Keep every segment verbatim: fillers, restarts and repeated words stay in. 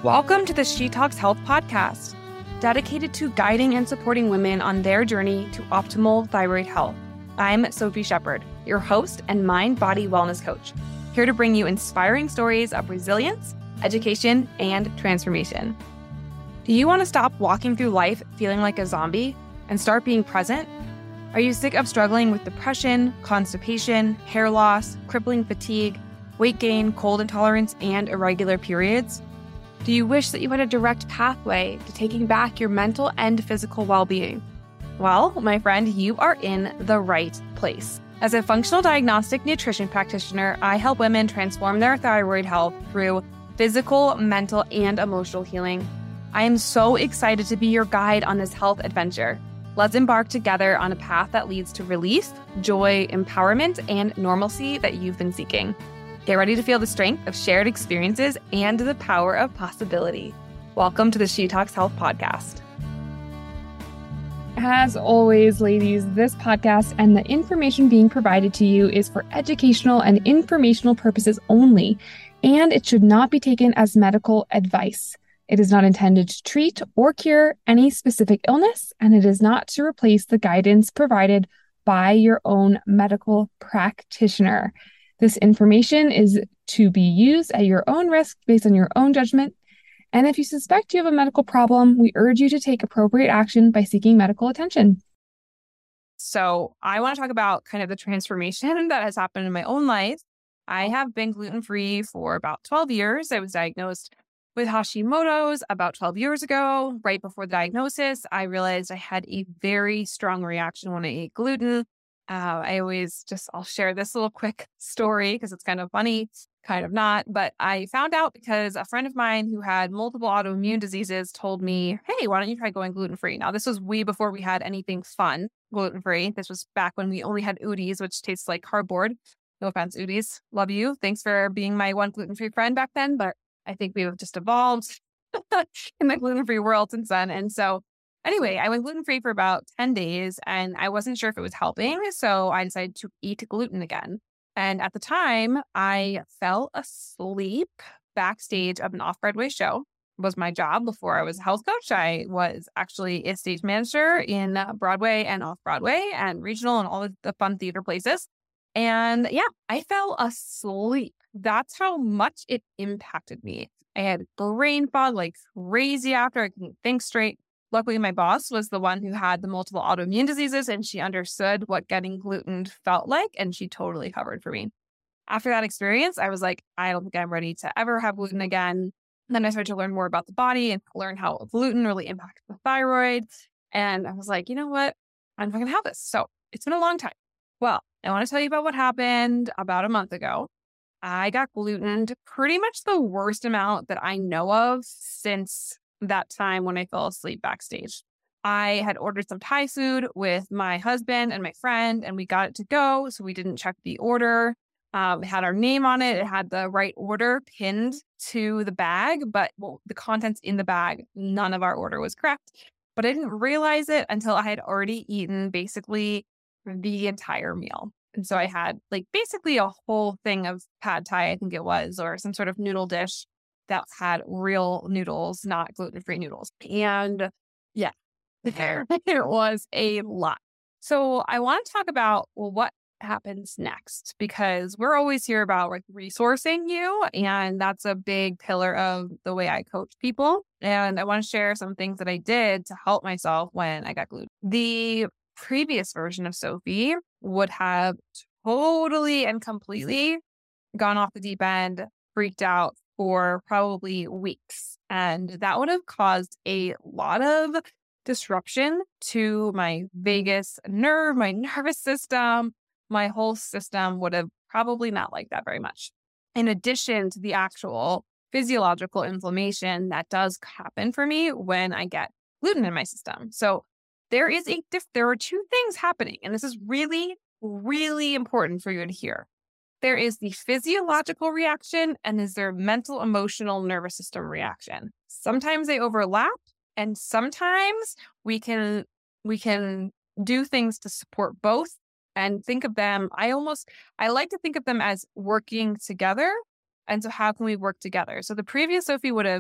Welcome to the She Talks Health podcast, dedicated to guiding and supporting women on their journey to optimal thyroid health. I'm Sophie Shepard, your host and mind-body wellness coach, here to bring you inspiring stories of resilience, education, and transformation. Do you want to stop walking through life feeling like a zombie and start being present? Are you sick of struggling with depression, constipation, hair loss, crippling fatigue, weight gain, cold intolerance, and irregular periods? Do you wish that you had a direct pathway to taking back your mental and physical well-being? Well, my friend, you are in the right place. As a functional diagnostic nutrition practitioner, I help women transform their thyroid health through physical, mental, and emotional healing. I am so excited to be your guide on this health adventure. Let's embark together on a path that leads to relief, joy, empowerment, and normalcy that you've been seeking. Get ready to feel the strength of shared experiences and the power of possibility. Welcome to the She Talks Health podcast. As always, ladies, this podcast and the information being provided to you is for educational and informational purposes only, and it should not be taken as medical advice. It is not intended to treat or cure any specific illness, and it is not to replace the guidance provided by your own medical practitioner. This information is to be used at your own risk based on your own judgment. And if you suspect you have a medical problem, we urge you to take appropriate action by seeking medical attention. So I want to talk about kind of the transformation that has happened in my own life. I have been gluten-free for about twelve years. I was diagnosed with Hashimoto's about twelve years ago. Right before the diagnosis, I realized I had a very strong reaction when I ate gluten. Uh, I always just, I'll share this little quick story because it's kind of funny, kind of not. But I found out because a friend of mine who had multiple autoimmune diseases told me, hey, why don't you try going gluten-free? Now, this was way before we had anything fun gluten-free. This was back when we only had Udi's, which tastes like cardboard. No offense, Udi's. Love you. Thanks for being my one gluten-free friend back then. But I think we've just evolved in the gluten-free world since then. And so anyway, I went gluten-free for about ten days and I wasn't sure if it was helping. So I decided to eat gluten again. And at the time, I fell asleep backstage of an off-Broadway show. It was my job before I was a health coach. I was actually a stage manager in Broadway and off-Broadway and regional and all the fun theater places. And yeah, I fell asleep. That's how much it impacted me. I had brain fog like crazy after. I couldn't think straight. Luckily, my boss was the one who had the multiple autoimmune diseases, and she understood what getting gluten felt like, and she totally covered for me. After that experience, I was like, I don't think I'm ready to ever have gluten again. And then I started to learn more about the body and learn how gluten really impacts the thyroid. And I was like, you know what? I'm not going to have this. So it's been a long time. Well, I want to tell you about what happened about a month ago. I got glutened pretty much the worst amount that I know of since that time when I fell asleep backstage. I had ordered some Thai food with my husband and my friend, and we got it to go. So we didn't check the order. Um, it had our name on it. It had the right order pinned to the bag, but well, the contents in the bag, none of our order was correct. But I didn't realize it until I had already eaten basically the entire meal. And so I had like basically a whole thing of pad Thai, I think it was, or some sort of noodle dish that had real noodles, not gluten-free noodles. And yeah, it was a lot. So I want to talk about, well, what happens next? Because we're always here about like resourcing you. And that's a big pillar of the way I coach people. And I want to share some things that I did to help myself when I got gluten. The previous version of Sophie would have totally and completely gone off the deep end, freaked out for probably weeks. And that would have caused a lot of disruption to my vagus nerve, my nervous system. My whole system would have probably not liked that very much. In addition to the actual physiological inflammation that does happen for me when I get gluten in my system. So there is a diff- there are two things happening, and this is really, really important for you to hear. There is the physiological reaction and is there mental, emotional, nervous system reaction. Sometimes they overlap and sometimes we can we can do things to support both and think of them. I almost I like to think of them as working together. And so how can we work together? So the previous Sophie would have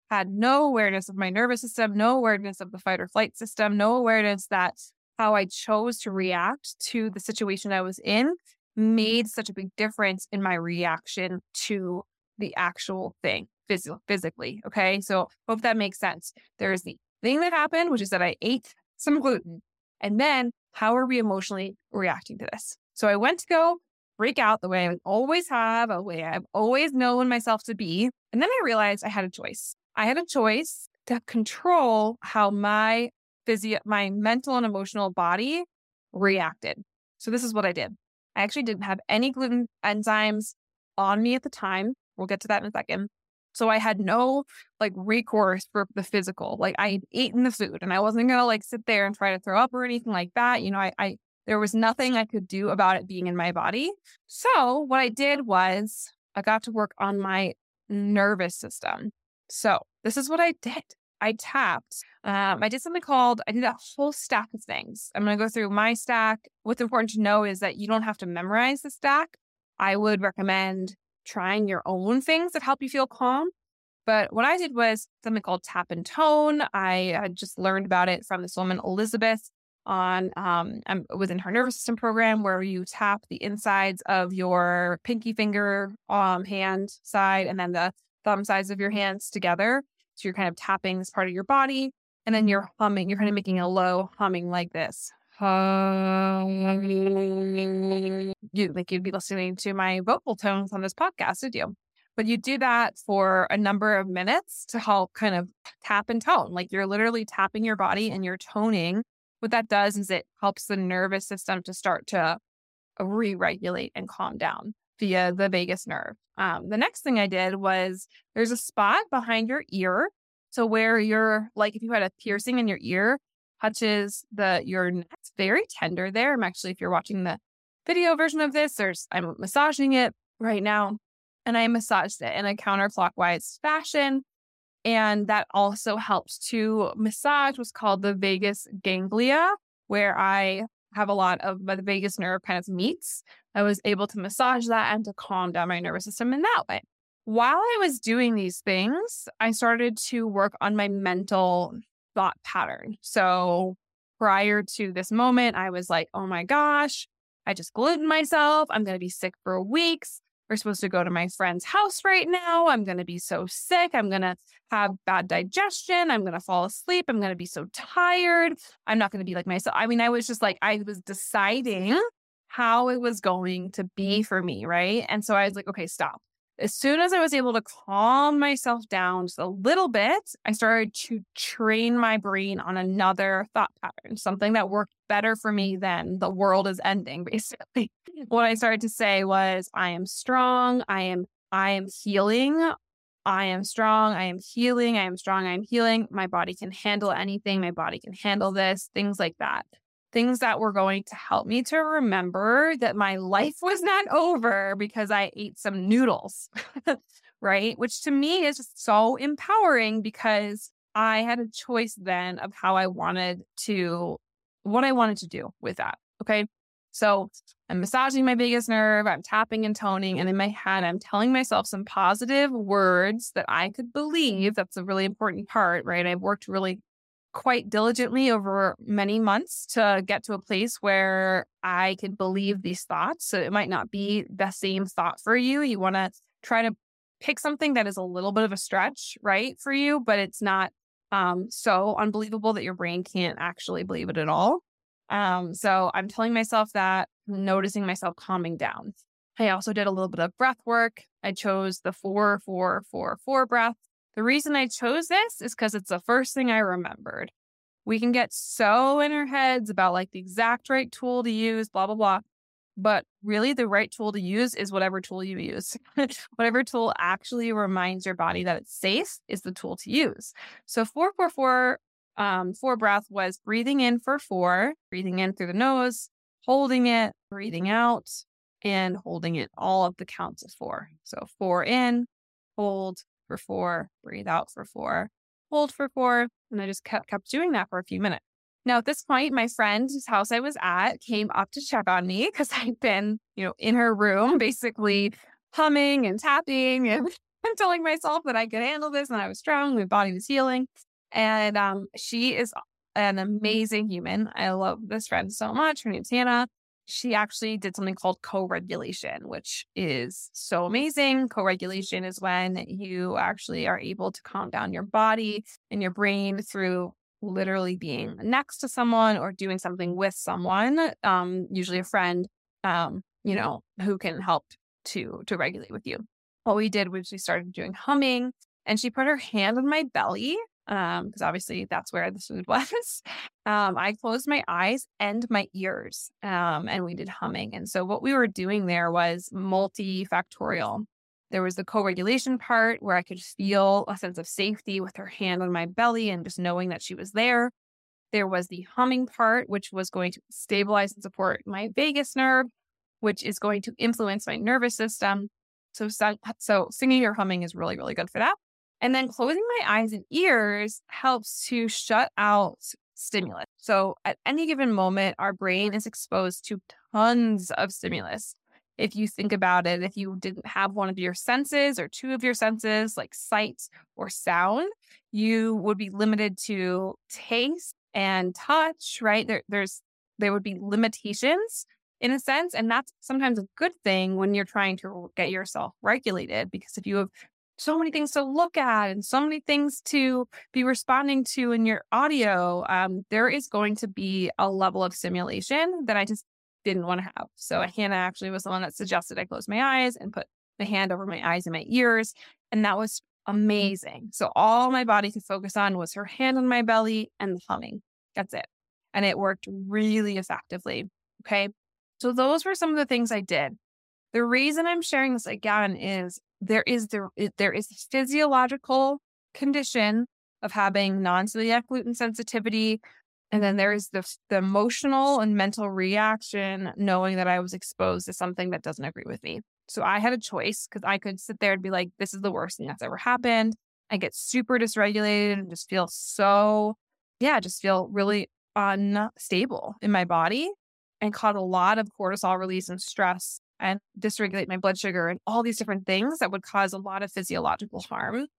had no awareness of my nervous system, no awareness of the fight or flight system, no awareness that how I chose to react to the situation I was in made such a big difference in my reaction to the actual thing phys- physically. Okay. So hope that makes sense. There's the thing that happened, which is that I ate some gluten. And then how are we emotionally reacting to this? So I went to go break out the way I always have, a way I've always known myself to be. And then I realized I had a choice. I had a choice to control how my physio, my mental and emotional body reacted. So this is what I did. I actually didn't have any gluten enzymes on me at the time. We'll get to that in a second. So I had no like recourse for the physical. Like I had eaten the food and I wasn't going to like sit there and try to throw up or anything like that. You know, I, I, there was nothing I could do about it being in my body. So what I did was I got to work on my nervous system. So this is what I did. I tapped. Um, I did something called, I did a whole stack of things. I'm going to go through my stack. What's important to know is that you don't have to memorize the stack. I would recommend trying your own things that help you feel calm. But what I did was something called tap and tone. I had just learned about it from this woman, Elizabeth, on um, within her nervous system program, where you tap the insides of your pinky finger um, hand side and then the thumb sides of your hands together. So you're kind of tapping this part of your body, and then you're humming. You're kind of making a low humming like this. You like you'd be listening to my vocal tones on this podcast, did you? But you do that for a number of minutes to help kind of tap and tone. Like you're literally tapping your body and you're toning. What that does is it helps the nervous system to start to re-regulate and calm down via the vagus nerve. Um, the next thing I did was there's a spot behind your ear. So where you're like, if you had a piercing in your ear, touches the your neck, it's very tender there. I'm actually, if you're watching the video version of this, there's I'm massaging it right now, and I massaged it in a counterclockwise fashion. And that also helps to massage what's called the vagus ganglia, where I have a lot of the vagus nerve kind of meets. I was able to massage that and to calm down my nervous system in that way. While I was doing these things, I started to work on my mental thought pattern. So prior to this moment, I was like, oh my gosh, I just glutened myself. I'm going to be sick for weeks. We're supposed to go to my friend's house right now. I'm going to be so sick. I'm going to have bad digestion. I'm going to fall asleep. I'm going to be so tired. I'm not going to be like myself. I mean, I was just like, I was deciding how it was going to be for me, right? And so I was like, okay, stop. As soon as I was able to calm myself down just a little bit, I started to train my brain on another thought pattern, something that worked better for me than the world is ending, basically. What I started to say was, I am strong. I am, I am healing. I am strong. I am healing. I am strong. I am healing. My body can handle anything. My body can handle this, things like that. Things that were going to help me to remember that my life was not over because I ate some noodles, right? Which to me is just so empowering because I had a choice then of how I wanted to, what I wanted to do with that. Okay. So I'm massaging my vagus nerve, I'm tapping and toning, and in my head, I'm telling myself some positive words that I could believe. That's a really important part, right? I've worked really quite diligently over many months to get to a place where I could believe these thoughts. So it might not be the same thought for you. You want to try to pick something that is a little bit of a stretch, right, for you, but it's not um, so unbelievable that your brain can't actually believe it at all. Um, so I'm telling myself that, noticing myself calming down. I also did a little bit of breath work. I chose the four, four, four, four breath. The reason I chose this is because it's the first thing I remembered. We can get so in our heads about like the exact right tool to use, blah, blah, blah. But really the right tool to use is whatever tool you use. Whatever tool actually reminds your body that it's safe is the tool to use. So four, four, four, um, four breath was breathing in for four, breathing in through the nose, holding it, breathing out, and holding it all of the counts of four. So four in, hold for four, breathe out for four, hold for four. And I just kept, kept doing that for a few minutes. Now, at this point, my friend whose house I was at came up to check on me because I'd been, you know, in her room, basically humming and tapping and telling myself that I could handle this and I was strong, my body was healing. And um, she is an amazing human. I love this friend so much. Her name's Hannah. She actually did something called co-regulation, which is so amazing. Co-regulation is when you actually are able to calm down your body and your brain through literally being next to someone or doing something with someone, um, usually a friend, um, you know, who can help to to regulate with you. What we did was we started doing humming, and she put her hand on my belly, um, because obviously that's where the food was. Um, I closed my eyes and my ears, um, and we did humming. And so what we were doing there was multifactorial. There was the co-regulation part where I could feel a sense of safety with her hand on my belly and just knowing that she was there. There was the humming part, which was going to stabilize and support my vagus nerve, which is going to influence my nervous system. So, so singing or humming is really, really good for that. And then closing my eyes and ears helps to shut out stimulus. So at any given moment, our brain is exposed to tons of stimulus. If you think about it, if you didn't have one of your senses or two of your senses, like sight or sound, you would be limited to taste and touch, right? There, there's, there would be limitations in a sense. And that's sometimes a good thing when you're trying to get yourself regulated, because if you have so many things to look at and so many things to be responding to in your audio, um, there is going to be a level of stimulation that I just didn't want to have. So Hannah actually was the one that suggested I close my eyes and put my hand over my eyes and my ears. And that was amazing. So all my body could focus on was her hand on my belly and the humming. That's it. And it worked really effectively. Okay. So those were some of the things I did. The reason I'm sharing this again is there is the, there is this physiological condition of having non-celiac gluten sensitivity. And then there is the, the emotional and mental reaction knowing that I was exposed to something that doesn't agree with me. So I had a choice because I could sit there and be like, this is the worst thing that's ever happened. I get super dysregulated and just feel so, yeah, just feel really unstable in my body and cause a lot of cortisol release and stress and dysregulate my blood sugar and all these different things that would cause a lot of physiological harm.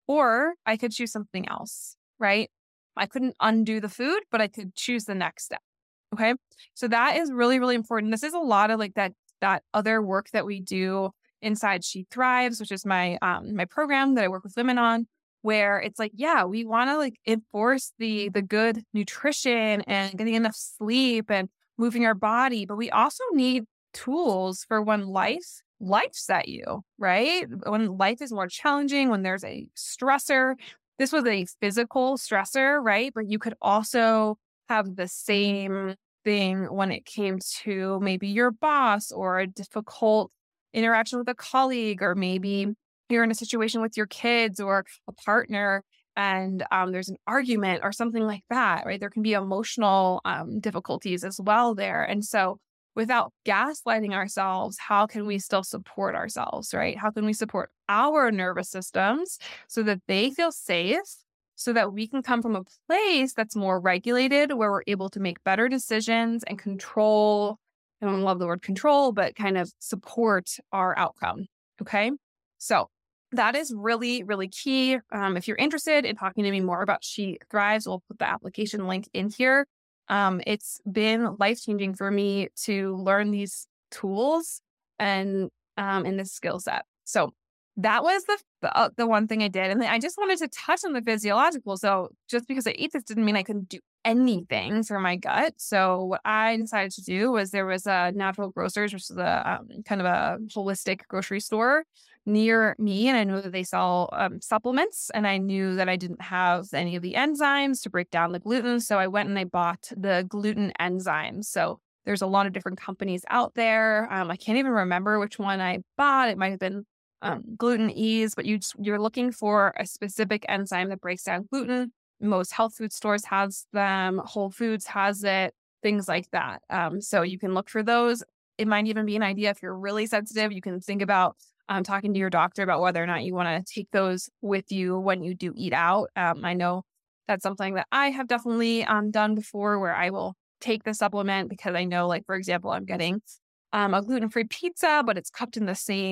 Or I could choose something else, right? I couldn't undo the food, but I could choose the next step. Okay. So that is really, really important. This is a lot of like that, that other work that we do inside She Thrives, which is my, um, my program that I work with women on, where it's like, yeah, we want to like enforce the, the good nutrition and getting enough sleep and moving our body, but we also need tools for when life life's at you, right? When life is more challenging, when there's a stressor. This was a physical stressor, right? But you could also have the same thing when it came to maybe your boss or a difficult interaction with a colleague, or maybe you're in a situation with your kids or a partner and um, there's an argument or something like that, right? There can be emotional um, difficulties as well there. And so without gaslighting ourselves, how can we still support ourselves, right? How can we support our nervous systems so that they feel safe, so that we can come from a place that's more regulated, where we're able to make better decisions and control, I don't love the word control, but kind of support our outcome, okay? So that is really, really key. Um, if you're interested in talking to me more about She Thrives, we'll put the application link in here. Um, it's been life-changing for me to learn these tools and um, in this skill set. So that was the the, uh, the one thing I did. And then I just wanted to touch on the physiological. So just because I ate this didn't mean I couldn't do anything for my gut. So what I decided to do was there was a Natural Grocers, which is a um, kind of a holistic grocery store near me. And I knew that they sell um, supplements, and I knew that I didn't have any of the enzymes to break down the gluten. So I went and I bought the gluten enzymes. So there's a lot of different companies out there. Um, I can't even remember which one I bought. It might have been um, Gluten Ease, but you just, you're looking for a specific enzyme that breaks down gluten. Most health food stores has them. Whole Foods has it, things like that. Um, so you can look for those. It might even be an idea if you're really sensitive. You can think about um, talking to your doctor about whether or not you want to take those with you when you do eat out. Um, I know that's something that I have definitely um, done before, where I will take the supplement because I know, like, for example, I'm getting um, a gluten-free pizza, but it's cooked in the same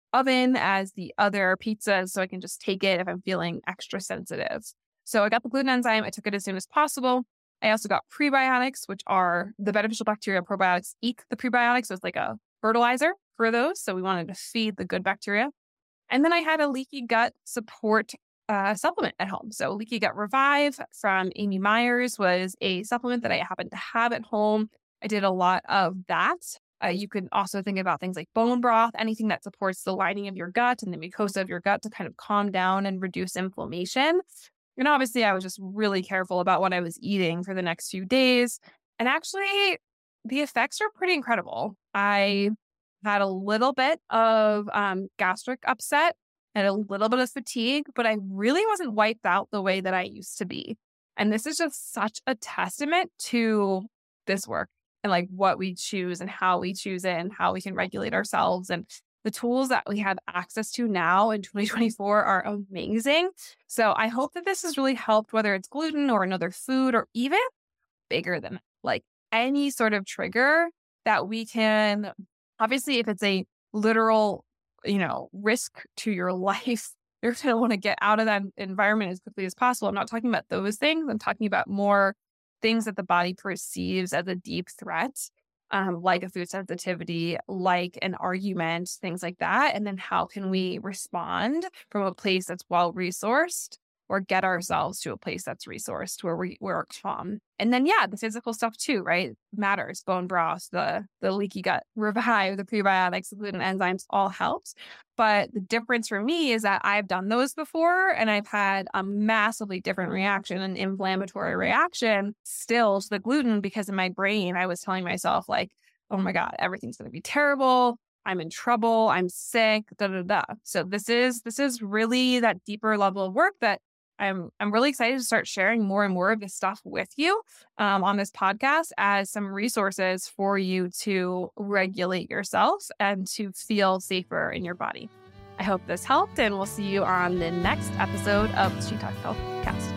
oven as the other pizzas, so I can just take it if I'm feeling extra sensitive. So I got the gluten enzyme. I took it as soon as possible. I also got prebiotics, which are the beneficial bacteria. Probiotics eat the prebiotics. So it's like a fertilizer for those. So we wanted to feed the good bacteria. And then I had a leaky gut support uh, supplement at home. So Leaky Gut Revive from Amy Myers was a supplement that I happened to have at home. I did a lot of that. Uh, you could also think about things like bone broth, anything that supports the lining of your gut and the mucosa of your gut to kind of calm down and reduce inflammation. And obviously, I was just really careful about what I was eating for the next few days. And actually, the effects are pretty incredible. I had a little bit of um, gastric upset and a little bit of fatigue, but I really wasn't wiped out the way that I used to be. And this is just such a testament to this work and like what we choose and how we choose it and how we can regulate ourselves. And the tools that we have access to now in twenty twenty-four are amazing. So I hope that this has really helped, whether it's gluten or another food or even bigger than like any sort of trigger that we can, obviously, if it's a literal, you know, risk to your life, you're going to want to get out of that environment as quickly as possible. I'm not talking about those things. I'm talking about more things that the body perceives as a deep threat, um, like a food sensitivity, like an argument, things like that. And then how can we respond from a place that's well-resourced or get ourselves to a place that's resourced where we, we're calm. And then, yeah, the physical stuff too, right? Matters. Bone broth, the, the Leaky Gut Revive, the prebiotics, the gluten enzymes all helps. But the difference for me is that I've done those before and I've had a massively different reaction, an inflammatory reaction still to the gluten, because in my brain, I was telling myself like, oh my God, everything's going to be terrible. I'm in trouble. I'm sick, da, da, da. So this is, this is really that deeper level of work that I'm I'm really excited to start sharing more and more of this stuff with you um, on this podcast as some resources for you to regulate yourself and to feel safer in your body. I hope this helped, and we'll see you on the next episode of the She Talks Health Podcast.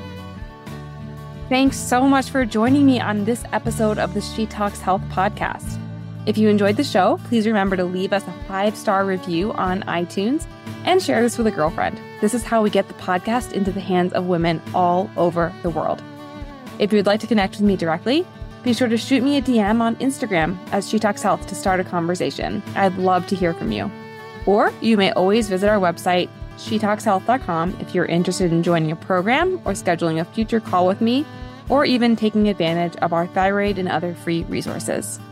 Thanks so much for joining me on this episode of the She Talks Health Podcast. If you enjoyed the show, please remember to leave us a five-star review on iTunes and share this with a girlfriend. This is how we get the podcast into the hands of women all over the world. If you'd like to connect with me directly, be sure to shoot me a D M on Instagram as She Talks Health to start a conversation. I'd love to hear from you. Or you may always visit our website, she talks health dot com, if you're interested in joining a program or scheduling a future call with me, or even taking advantage of our thyroid and other free resources.